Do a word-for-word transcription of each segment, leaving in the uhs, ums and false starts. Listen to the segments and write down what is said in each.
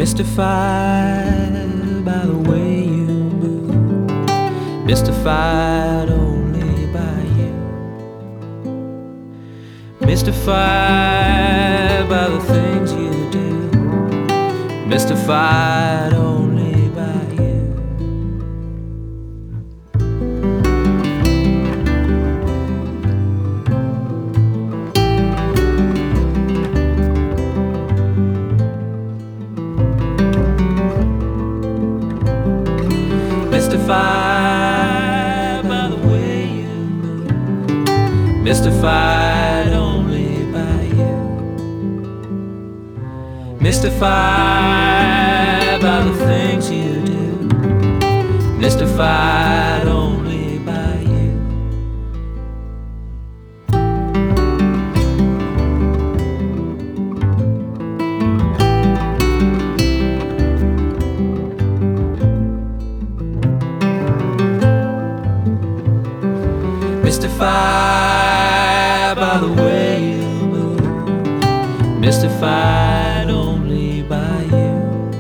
mystified by the way you move, mystified only by you, mystified by the things you do, mystified only by you. Mystified by the way you move, mystified only by you, mystified by the things you do, mystified only by you. Mystified by the way you move, mystified only by you,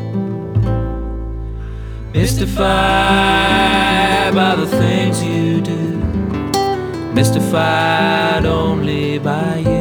mystified by the things you do, mystified only by you.